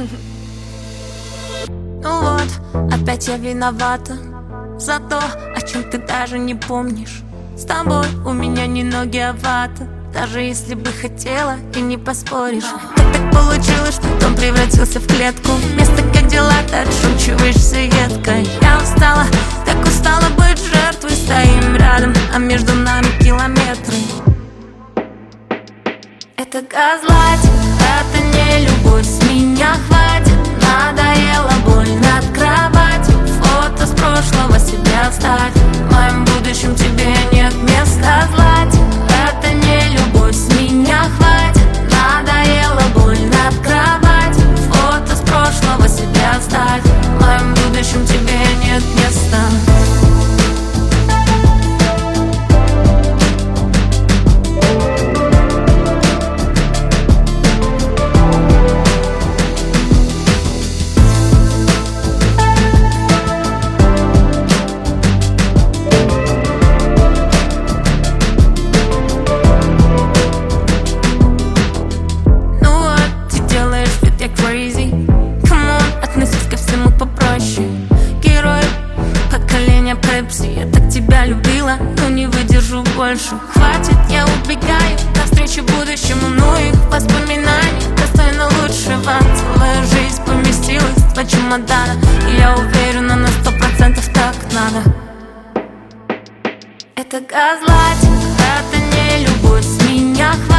Ну вот, опять я виновата за то, о чем ты даже не помнишь. С тобой у меня не ноги, а вата. Даже если бы хотела, и не поспоришь. Как так получилось, что дом превратился в клетку? Вместо как дела, ты отшучиваешься едко. Я устала, так устала быть жертвой. Стоим рядом, а между нами километры. Это газлайтинг, это не любовь. С меня хватит, надоела боль над кроватью. Фото с прошлого себя вставь. В моем будущем тебе нет места. Газлайтинг, это не любовь. С меня хватит, надоела боль над кроватью. Фото с прошлого себя вставь. В моем будущем тебе нет места. Я так тебя любила, но не выдержу больше. Хватит, я убегаю навстречу будущему. Ну их воспоминаний достойно лучшего. Целая жизнь поместилась в два чемодана, и я уверена на 100% так надо. Это газлайтинг, это не любовь. С меня хватит.